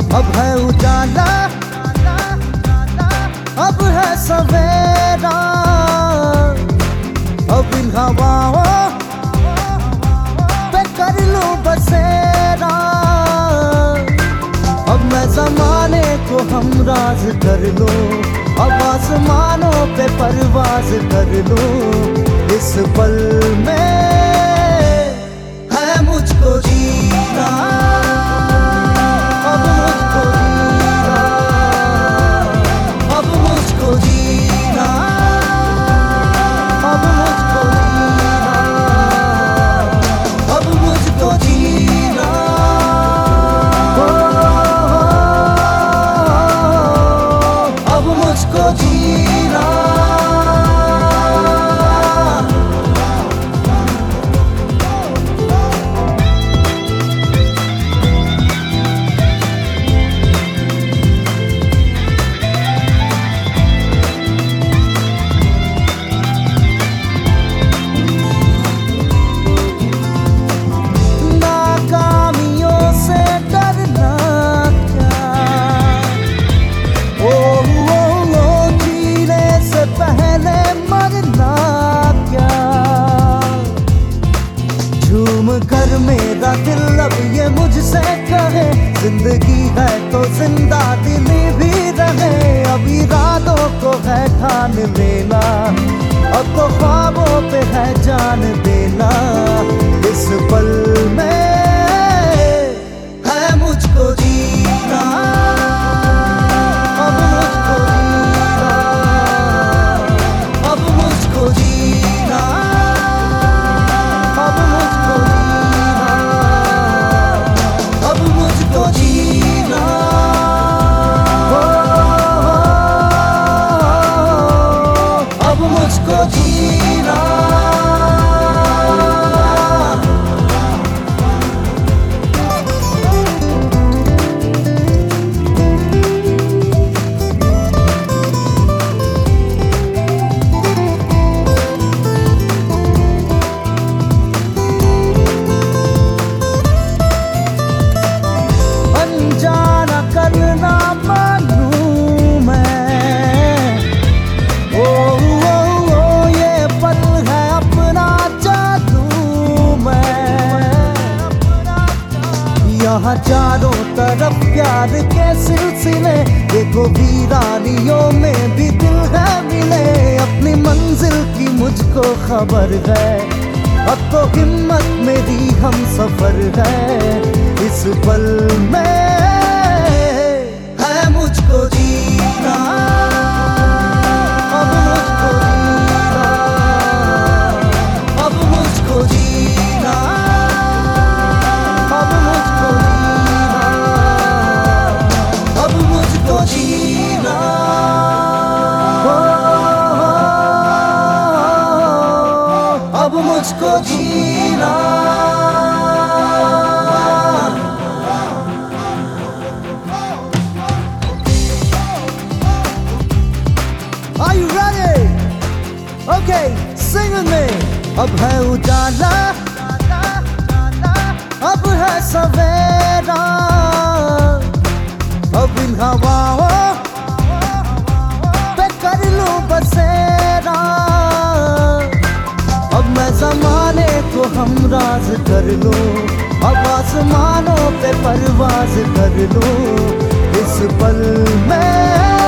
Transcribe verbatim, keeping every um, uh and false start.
अब है उजाला, अब है सवेरा, अब इन हवाओं पे कर लूं बसेरा। अब मैं ज़माने को हमराज कर लूं, अब आसमानों पे परवाज कर लूं। इस पल में है मुझको जीना, अब मुझको जीना, अब मुझको जीना, अब मुझको जीना, अब मुझको जीना, अब मुझको जीना। कर मेरा दिल अब ये मुझसे कहे, जिंदगी है तो जिंदा दिली भी रहे। अब इरादों को है ठान लेना, अब तो ख्वाबों पे है जान देना। इस पल में है मुझको जीना, अब मुझको जीना, अब मुझको जीना, अब मुझको जीना, अब मुझको जीना। अनजाना करना मानूं मैं, ओ, ओ, ओ ये पल है अपना जादू मैं। यहाँ चारों तरफ प्यार के सिलसिले, देखो वीरानियों में भी दिल है मिले। अपनी मंजिल की मुझको खबर है, अब तो हिम्मत मेरी हम सफर है। इस पल में है मुझको जीना, अब मुझको जीना, अब मुझको जीना, अब मुझको जीना, अब मुझको जीना, अब मुझको जीना। Are you ready? Okay, sing with me. अब है उजाला, अब है सवेरा, अब इन हवाओं पे कर लूं बसेरा। अब मैं ज़माने को हमराज कर लूं, अब आसमानों पे परवाज कर लूं। इस पल में